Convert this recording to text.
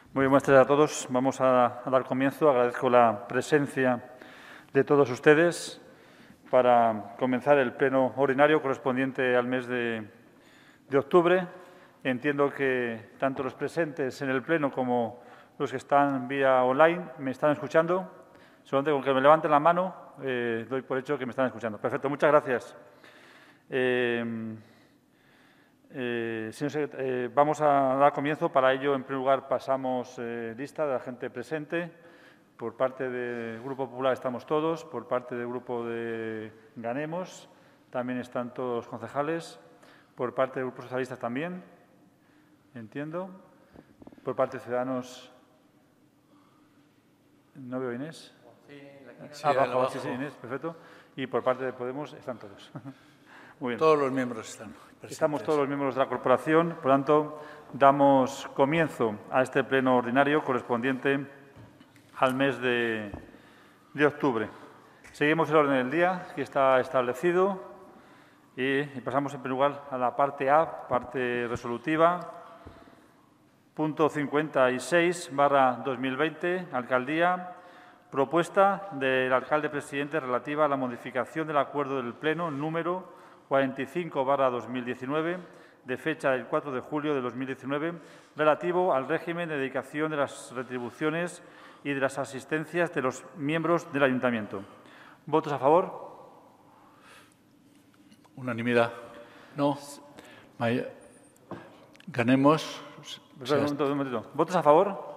Muy buenas tardes a todos. Vamos a dar comienzo. Agradezco la presencia de todos ustedes para comenzar el pleno ordinario correspondiente al mes de octubre. Entiendo que tanto los presentes en el pleno como los que están vía online me están escuchando. Solamente con que me levanten la mano doy por hecho que me están escuchando. Perfecto, muchas gracias. Vamos a dar comienzo. Para ello, en primer lugar, pasamos lista de la gente presente. Por parte del Grupo Popular estamos todos. Por parte del Grupo de Ganemos también están todos los concejales. Por parte del Grupo Socialista también. Entiendo. Por parte de Ciudadanos. ¿No veo a Inés? Sí, abajo. Sí, Inés, perfecto. Y por parte de Podemos están todos. Muy bien. Todos los miembros están presentes. Estamos todos los miembros de la corporación, por lo tanto, damos comienzo a este pleno ordinario correspondiente al mes de octubre. Seguimos el orden del día que está establecido y pasamos en primer lugar a la parte A, parte resolutiva. Punto 56/2020, Alcaldía. Propuesta del alcalde presidente relativa a la modificación del acuerdo del Pleno número 45/2019, de fecha del 4 de julio de 2019, relativo al régimen de dedicación de las retribuciones y de las asistencias de los miembros del Ayuntamiento. ¿Votos a favor? Unanimidad. No. Ganemos. Un momentito. ¿Votos a favor?